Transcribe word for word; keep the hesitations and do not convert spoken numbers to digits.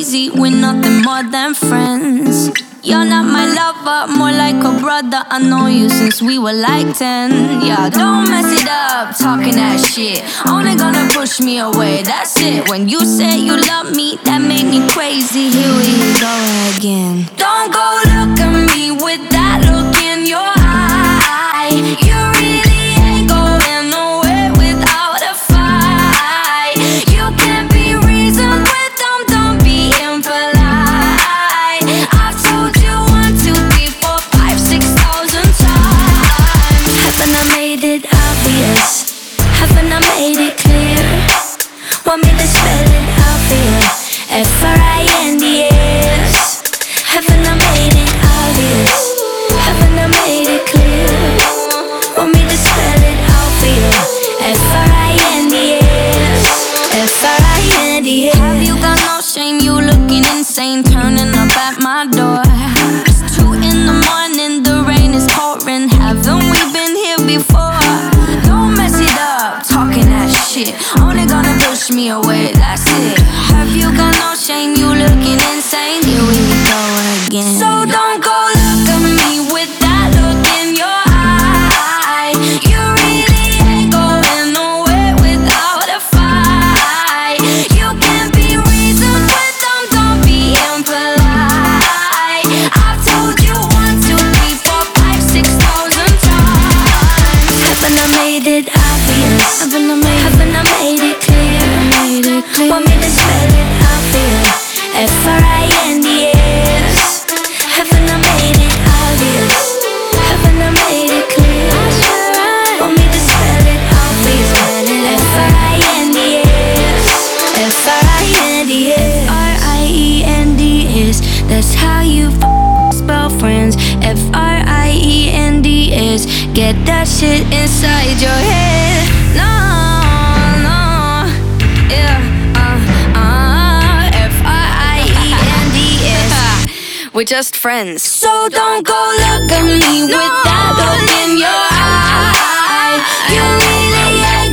crazy, we're nothing more than friends. You're not my lover, more like a brother. I know you since we were like ten. Yeah, don't mess it up, talking that shit. Only gonna push me away, that's it. When you say you love me, that made me crazy. Here we go again. Don't go look at me with that look in your eye. You really ain't going nowhere without a fight. You can't be reasoned with them, don't be impolite. I've told you one, two, three, four, five, six thousand times. Haven't I made it obvious? Haven't I made it clear? Want me to spell it out for you? F R I N D S. Haven't I made it obvious? Haven't I made it clear? Want me to spell it out for you? F R I N D S. F R I N D S. Have you got no shame? You looking insane, turning up at my door. It's two in the morning, the rain is pouring. Haven't we been here before? Don't mess it up, talking that shit. Only gonna push me away, that's it. Have you got no shame? You looking insane. Here we go again. So don't go look at me with that look in your eye. You really ain't going nowhere without a fight. You can't be reasoned with them, don't be impolite. I've told you one, two, three, four, five, six thousand times. Haven't I made it obvious? Haven't I made, haven't I made it clear? Made it clear. Want me to spell it out for you? F R I N D S. Haven't I made it obvious? Haven't I made it clear? Want me to spell it out for you? F R I N D S. F R I N D S. F R I E N D S. That's how you f- spell friends. F R I E N D S. Get that shit inside your head. No, no, yeah, uh, uh, F R I E N D S. We're just friends. So don't go look at me with that look in your eye. You really ain't